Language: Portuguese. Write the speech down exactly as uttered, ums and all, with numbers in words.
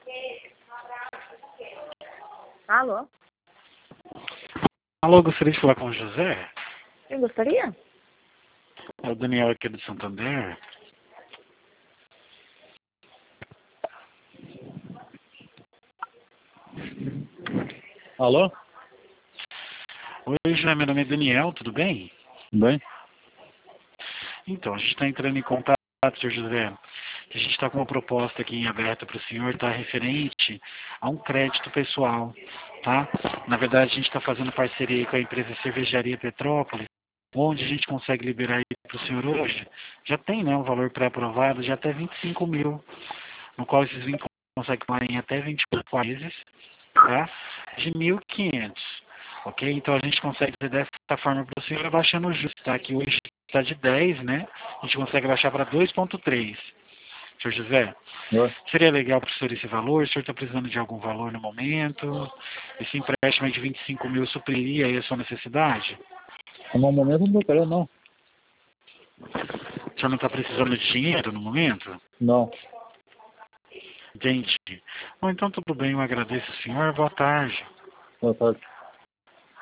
Alô? Alô, gostaria de falar com o José? Eu gostaria? É o Daniel aqui do Santander. Alô? Oi, José, meu nome é Daniel, tudo bem? Bem? Então, a gente está entrando em contato, senhor José. A gente está com uma proposta aqui em aberto para o senhor, está referente a um crédito pessoal, tá? Na verdade, a gente está fazendo parceria com a empresa Cervejaria Petrópolis, onde a gente consegue liberar para o senhor hoje. Já tem, né, um valor pré-aprovado de até vinte e cinco mil, no qual esses vinte conseguem pagar em até vinte e quatro meses, tá? De mil e quinhentos. Ok? Então a gente consegue fazer dessa forma para o senhor abaixando o juros, tá? Que hoje está de dez, né? A gente consegue baixar para dois ponto três. Senhor José, Oi. seria legal para o senhor esse valor? O senhor está precisando de algum valor no momento? Esse empréstimo aí de vinte e cinco mil supriria aí a sua necessidade? No momento não tô querendo, não. O senhor não está precisando de dinheiro no momento? Não. Entendi. Bom, então tudo bem, eu agradeço o senhor. Boa tarde. Boa tarde.